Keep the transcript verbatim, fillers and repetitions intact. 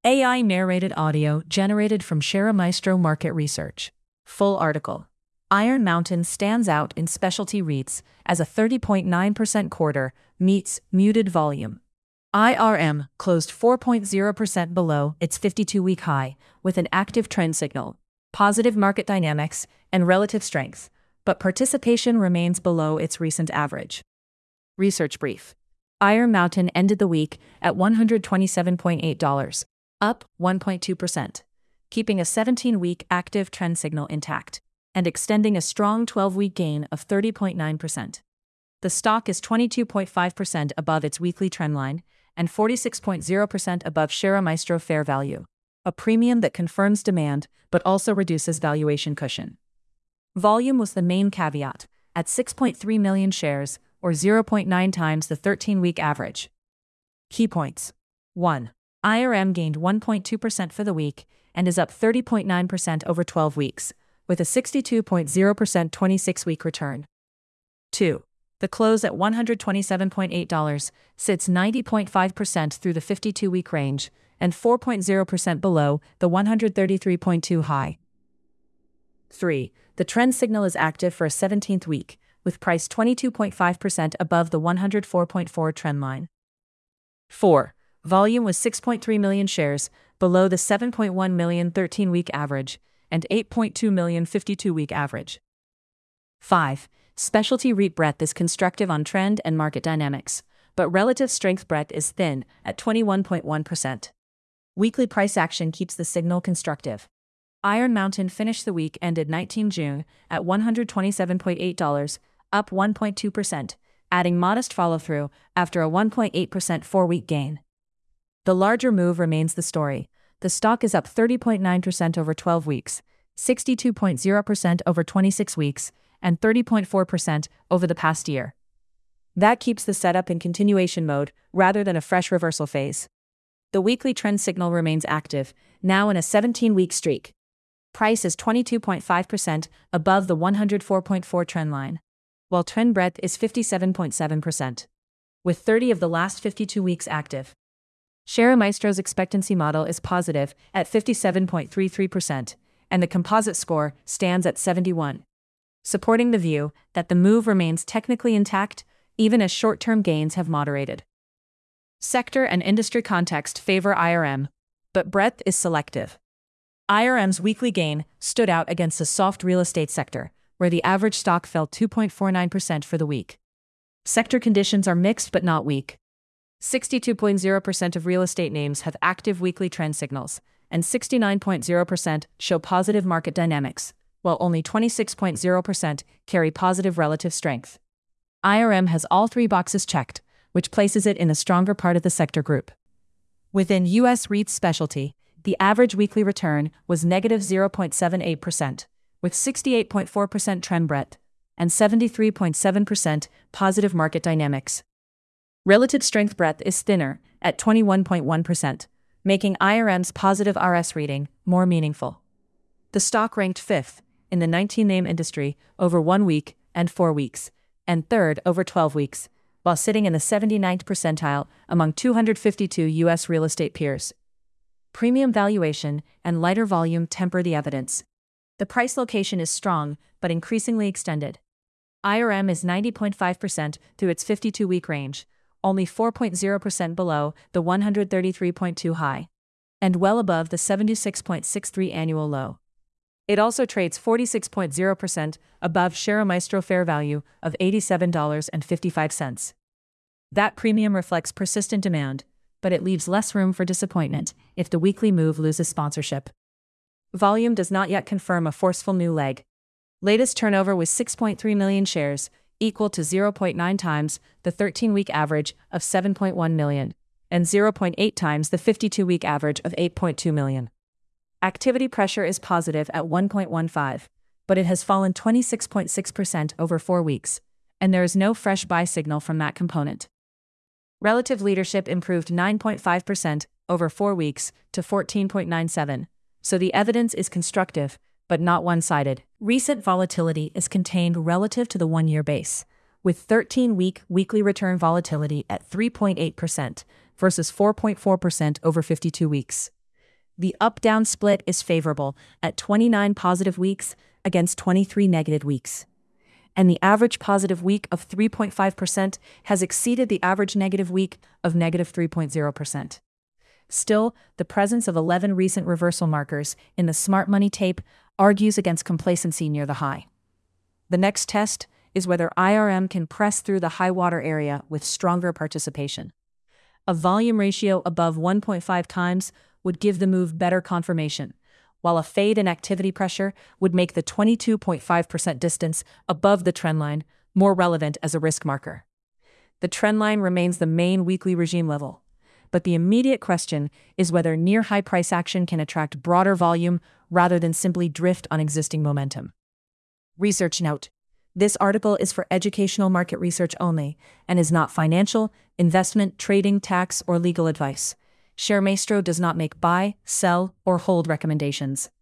A I-narrated audio generated from Share Maestro Market Research. Full article. Iron Mountain stands out in specialty REITs as a thirty point nine percent quarter meets muted volume. I R M closed four point zero percent below its fifty-two-week high, with an active trend signal, positive market dynamics, and relative strength, but participation remains below its recent average. Research brief. Iron Mountain ended the week at one hundred twenty-seven point eight dollars, up one point two percent, keeping a seventeen-week active trend signal intact, and extending a strong twelve-week gain of thirty point nine percent. The stock is twenty-two point five percent above its weekly trendline and forty-six point zero percent above Share Maestro fair value, a premium that confirms demand but also reduces valuation cushion. Volume was the main caveat, at six point three million shares, or zero point nine times the thirteen-week average. Key points. one. I R M gained one point two percent for the week and is up thirty point nine percent over twelve weeks, with a sixty-two point zero percent twenty-six-week return. two. The close at one hundred twenty-seven point eight dollars sits ninety point five percent through the fifty-two-week range and four point zero percent below the one hundred thirty-three point two high. three. The trend signal is active for a seventeenth week, with price twenty-two point five percent above the one hundred four point four trend line. four. Volume was six point three million shares, below the seven point one million thirteen-week average and eight point two million fifty-two-week average. five. Specialty REIT breadth is constructive on trend and market dynamics, but relative strength breadth is thin at twenty-one point one percent. Weekly price action keeps the signal constructive. Iron Mountain finished the week ended nineteenth of June at one hundred twenty-seven point eight dollars, up one point two percent, adding modest follow-through after a one point eight percent four-week gain. The larger move remains the story. The stock is up thirty point nine percent over twelve weeks, sixty-two point zero percent over twenty-six weeks, and thirty point four percent over the past year. That keeps the setup in continuation mode rather than a fresh reversal phase. The weekly trend signal remains active, now in a seventeen-week streak. Price is twenty-two point five percent above the one hundred four point four trend line, while trend breadth is fifty-seven point seven percent, with thirty of the last fifty-two weeks active. Share Maestro's expectancy model is positive at fifty-seven point three three percent, and the composite score stands at seventy-one. Supporting the view that the move remains technically intact, even as short-term gains have moderated. Sector and industry context favor I R M, but breadth is selective. I R M's weekly gain stood out against the soft real estate sector, where the average stock fell two point four nine percent for the week. Sector conditions are mixed but not weak. sixty-two point zero percent of real estate names have active weekly trend signals, and sixty-nine point zero percent show positive market dynamics, while only twenty-six point zero percent carry positive relative strength. I R M has all three boxes checked, which places it in the stronger part of the sector group. Within U S REIT specialty, the average weekly return was negative zero point seven eight percent, with sixty-eight point four percent trend breadth and seventy-three point seven percent positive market dynamics. Relative strength breadth is thinner, at twenty-one point one percent, making I R M's positive R S rating more meaningful. The stock ranked fifth in the nineteen-name industry over one week and four weeks, and third over twelve weeks, while sitting in the seventy-ninth percentile among two hundred fifty-two U S real estate peers. Premium valuation and lighter volume temper the evidence. The price location is strong, but increasingly extended. I R M is ninety point five percent through its fifty-two-week range, only four point zero percent below the one hundred thirty-three point two high, and well above the seventy-six point six three annual low. It also trades forty-six point zero percent above Share Maestro fair value of eighty-seven dollars and fifty-five cents. That premium reflects persistent demand, but it leaves less room for disappointment if the weekly move loses sponsorship. Volume does not yet confirm a forceful new leg. Latest turnover was six point three million shares, equal to zero point nine times the thirteen-week average of seven point one million, and zero point eight times the fifty-two-week average of eight point two million. Activity pressure is positive at one point one five, but it has fallen twenty-six point six percent over four weeks, and there is no fresh buy signal from that component. Relative leadership improved nine point five percent over four weeks to fourteen point nine seven, so the evidence is constructive, but not one-sided. Recent volatility is contained relative to the one-year base, with thirteen-week weekly return volatility at three point eight percent versus four point four percent over fifty-two weeks. The up-down split is favorable at twenty-nine positive weeks against twenty-three negative weeks. And the average positive week of three point five percent has exceeded the average negative week of negative three point zero percent. Still, the presence of eleven recent reversal markers in the smart money tape argues against complacency near the high. The next test is whether I R M can press through the high water area with stronger participation. A volume ratio above one point five times would give the move better confirmation, while a fade in activity pressure would make the twenty-two point five percent distance above the trendline more relevant as a risk marker. The trendline remains the main weekly regime level, but the immediate question is whether near-high price action can attract broader volume rather than simply drift on existing momentum. Research note: this article is for educational market research only and is not financial, investment, trading, tax, or legal advice. ShareMaestro does not make buy, sell, or hold recommendations.